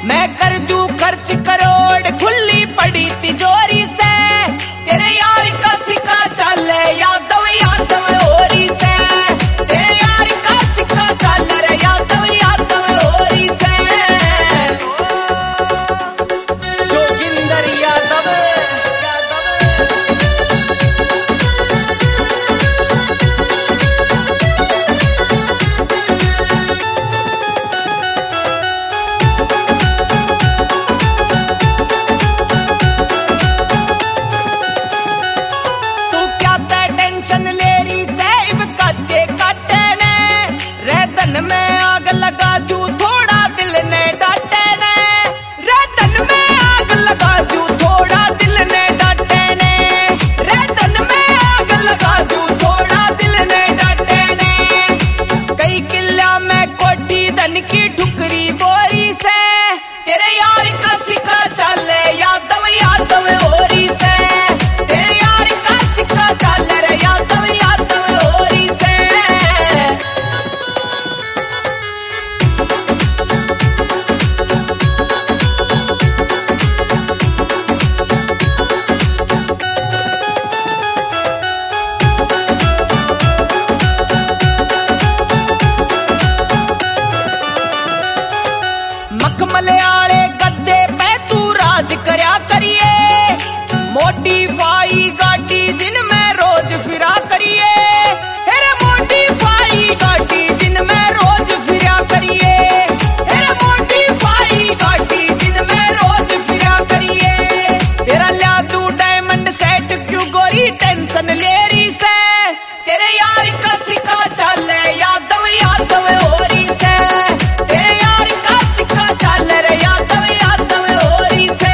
मैं कर दूं खर्च करोड़ खुली पड़ी तिजोरी से, तेरे यार का सिक्का चले यादव यादव होरी से, तेरे यार का सिक्का चल रे यादव यादव होरी से, जोगिंदर यादव में आग लगा दूं थोड़ा दिल ने डांटे ने, रतन में आग लगा दूं थोड़ा दिल ने डांटे ने, रतन में आग लगा दूं थोड़ा दिल ने डांटे ने, कई किला में कोठी धन की ठुकरी बोरी से, तेरे यार का सिक्का चले यादव यादव होरी से, तेरे यार का सिक्का चल रे यादव यादव होरी से। मखमलयाले गद्दे पे तू राज करया करिए, मोडिफाई गाड़ी जिनमें रोज फिरा करिए, हेरे मोडिफाई गाड़ी जिनमें रोज फिरा करिए, हेरे मोडिफाई गाड़ी जिनमें रोज फिरा करिए, तेरा ल्या तू डायमंड सेट क्यों गोरी टेंशन ले रही से, तेरे यार का सिक्का चले यादव यादव होरी से, तेरे यार का सिक्का चल रे यादव यादव होरी से।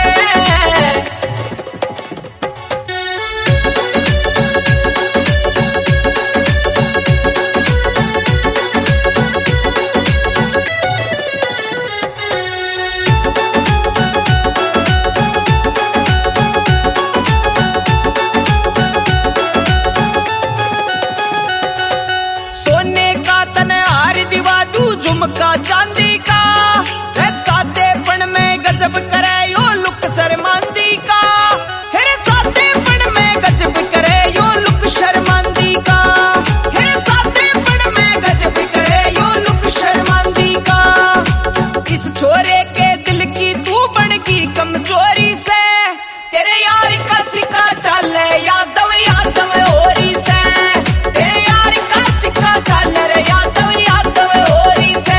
सोने का तनहार दिवा दूं झुमका चांदी का, सादेपन में गजब करे यो लुक शर्मांदी का, हेरे सादेपन में गजब करे यो लुक शर्मांदी का, हेरे सादेपन में गजब करे यो लुक शर्मांदी का, इस छोरे के दिल की तू बन की कमजोरी से, तेरे यार का सिक्का चले यादव यादव होरी से, तेरे यार का सिक्का चल रे यादव यादव होरी से।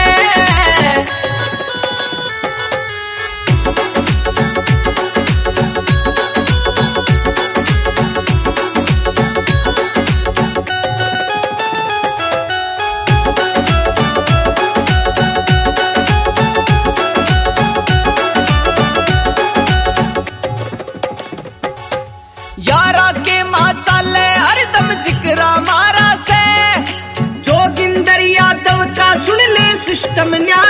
यारा के माँ चाले हरदम जिक्रा मारा से, जोगिंदर यादव का सुन ले सिस्टम न्यारा